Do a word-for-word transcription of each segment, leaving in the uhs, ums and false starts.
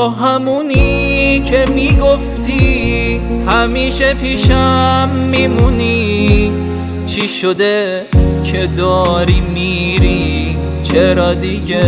تو همونی که میگفتی همیشه پیشم میمونی. چی شده که داری میری؟ چرا دیگه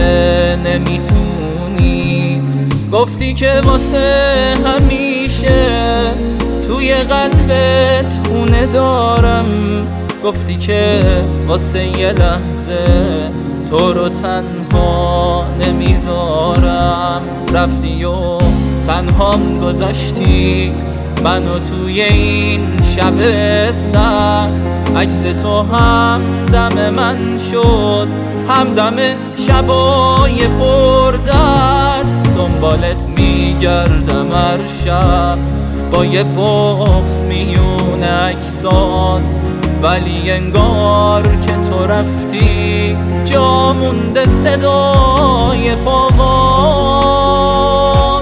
نمیتونی؟ گفتی که واسه همیشه توی قلبت خونه دارم. گفتی که واسه یه لحظه تو رو تنها نمیذارم. رفتی و تنهام گذاشتی منو توی این شب سرد. عکس تو هم دم من شد، هم دم شبای پردرد. دنبالت میگردم هر شب با یه بغض میون عکسات، ولی انگار که تو رفتی جا مونده صدای پاهات.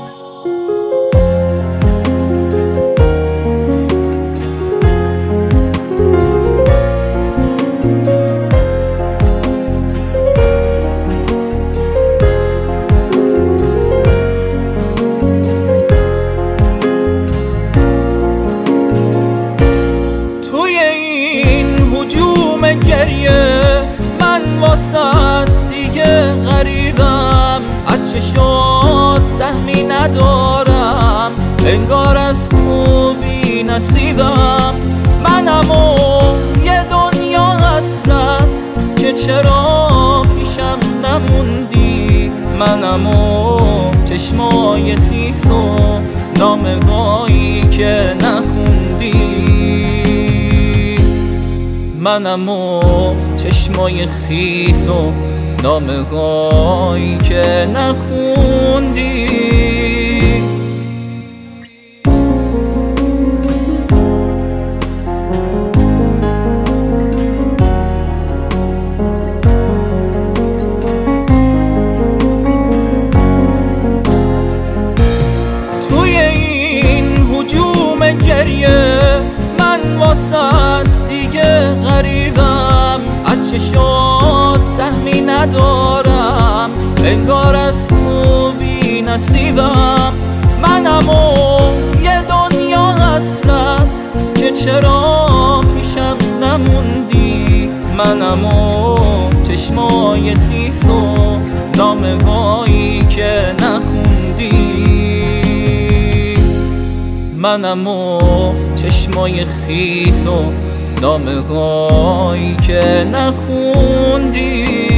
گریه من واسط دیگه غریبم، از چشات سهمی ندارم، انگار از تو بی نصیبم. منم و یه دنیا حسرت که چرا پیشم نموندی. منم و چشمای خیس و نامه‌هایی که نخوندی. منم و چشمای خیس و نامه‌هایی که نخوندی. توی این هجوم گریه من واسط دیگه غریبم، از چشات سهمی ندارم، انگار از تو بی نصیبم. منم و یه دنیا حسرت که چرا پیشم نموندی. منم و چشمای خیس و نامه‌هایی که نخوندی. منم و چشمای خیس و نامه‌هایی که نخوندی.